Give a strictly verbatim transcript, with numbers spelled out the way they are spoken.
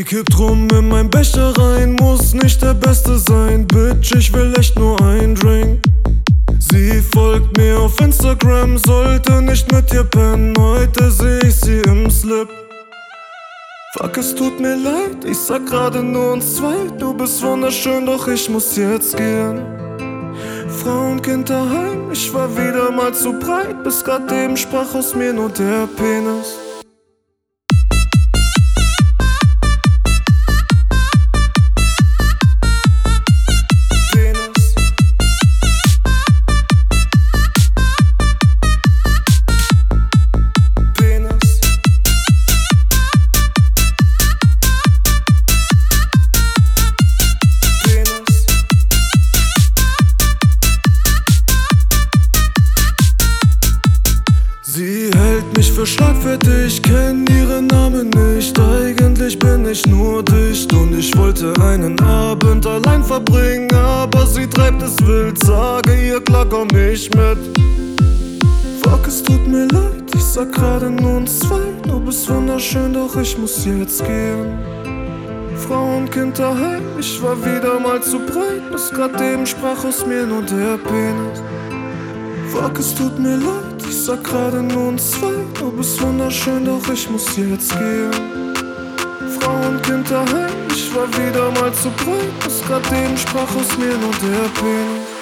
kippt rum in mein Becher rein, muss nicht der Beste sein. Bitch, ich will echt nur ein Drink. Sie folgt mir auf Instagram, sollte nicht mit ihr pennen. Heute seh ich sie im Slip. Fuck, es tut mir leid, ich sag gerade nur uns zwei. Du bist wunderschön, doch ich muss jetzt gehen. Frau und Kind daheim, ich war wieder mal zu breit. Bis grad eben sprach aus mir nur der Penis. Sie hält mich für schlagfertig, kenn ihren Namen nicht. Eigentlich bin ich nur dicht und ich wollte einen Abend allein verbringen. Aber sie treibt es wild, sage ihr klar, komm ich mit. Fuck, es tut mir leid, ich sag gerade nur uns zwei. Du bist wunderschön, doch ich muss jetzt gehen. Frau und Kind daheim, ich war wieder mal zu breit. Bis grad eben sprach aus mir nur der Penis. Fuck, es tut mir leid, ich sag gerade nur uns zwei. Du bist wunderschön, doch ich muss jetzt gehen. Frau und Kind daheim, ich war wieder mal zu breit. Bis grad eben sprach aus mir nur der Penis.